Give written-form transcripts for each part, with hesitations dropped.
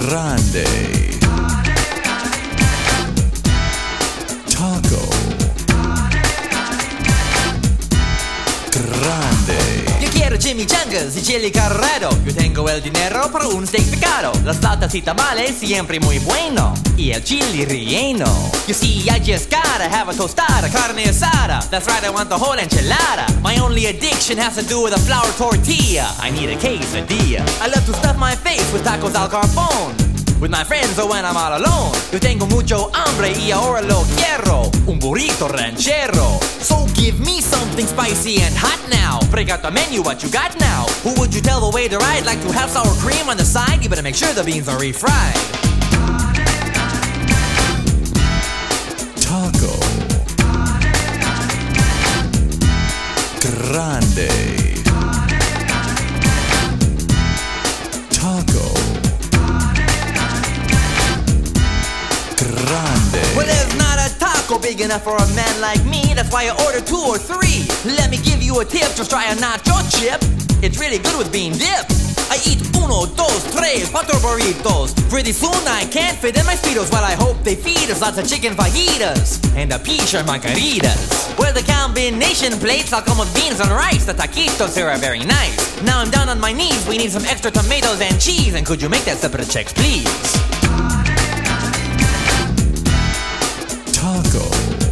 Grande. Taco. Grande. Yo quiero chimichangas y chili carrero. Yo tengo el dinero para un steak picado. Las flautas y tamales siempre muy bueno. Y el chili relleno. You see, I just gotta have a tostada, carne asada. That's right, I want the whole enchilada. My only addiction has to do with a flour tortilla. I need a quesadilla. I love to stuff my face with tacos al carbón. With my friends or when I'm all alone. Yo tengo mucho hambre y ahora lo quiero. Un burrito ranchero. So give me something spicy and hot now. Break out the menu, what you got now? Who would you tell the waiter I'd like to have sour cream on the side? You better make sure the beans are refried. Taco. Grande. Taco. Grande. Well, there's not a taco big enough for a man like me. That's why I order 2 or 3. Let me give you a tip, just try a nacho chip. It's really good with bean dip. I eat 1, 2, 3, 4 burritos. Pretty soon I can't fit in my Speedos. Well, I hope they feed us lots of chicken fajitas and a peach or margaritas. Well, the combination plates all come with beans and rice. The taquitos here are very nice. Now I'm down on my knees. We need some extra tomatoes and cheese. And could you make that separate checks, please? Taco.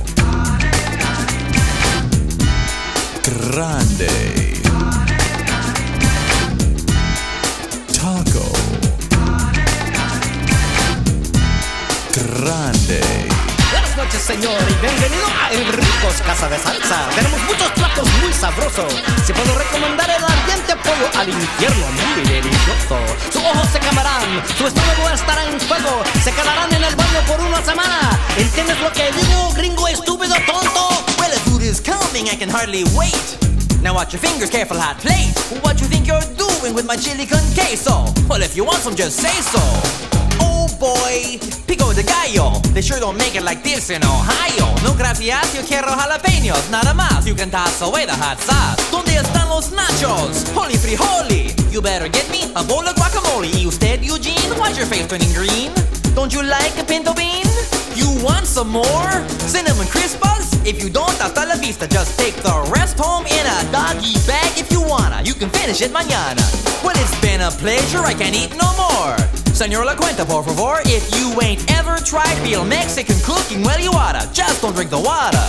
Grande. Taco. Grande. Buenas noches, señor, y bienvenido a El Ricos Casa de Salsa. Tenemos muchos platos muy sabrosos. Si puedo recomendar el ardiente pollo al infierno, muy delicioso. Sus ojos se quemarán, su estómago estará en fuego. Se quedarán en el baño por una semana. ¿Entiendes lo que digo, gringo estúpido tonto? Well, the food is coming, I can hardly wait. Now watch your fingers, careful hot plate. What you think you're doing with my chili con queso? Well, if you want some, just say so. Oh boy, pico de gallo. They sure don't make it like this in Ohio. No gracias, yo quiero jalapeños, nada más. You can toss away the hot sauce. ¿Dónde están los nachos? Holy frijoli. You better get me a bowl of guacamole. Y usted, Eugene, why's your face turning green? Don't you like a pinto bean? You want some more? Cinnamon Crispas? If you don't, hasta la vista. Just take the rest home in a doggy bag if you wanna. You can finish it mañana. Well, it's been a pleasure, I can't eat no more. Señor La Cuenta, por favor. If you ain't ever tried real Mexican cooking, well, you oughta. Just don't drink the water.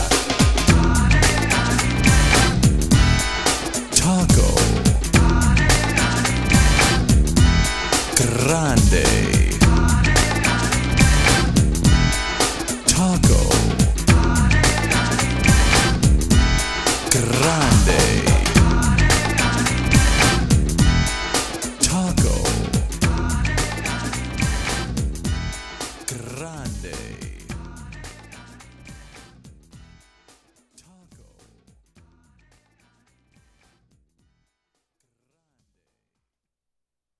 Taco. Grande. Taco. Grande. Taco. Grande.